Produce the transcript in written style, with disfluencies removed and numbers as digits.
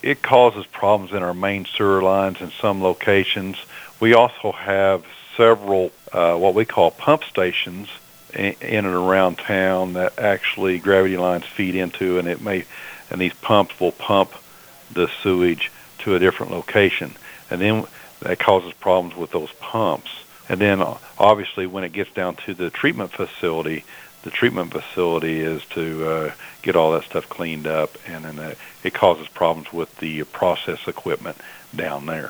it causes problems in our main sewer lines in some locations. We also have several what we call pump stations in and around town that actually gravity lines feed into, and these pumps will pump the sewage to a different location, and then that causes problems with those pumps. And then obviously when it gets down to the treatment facility is to get all that stuff cleaned up, and then it causes problems with the process equipment down there.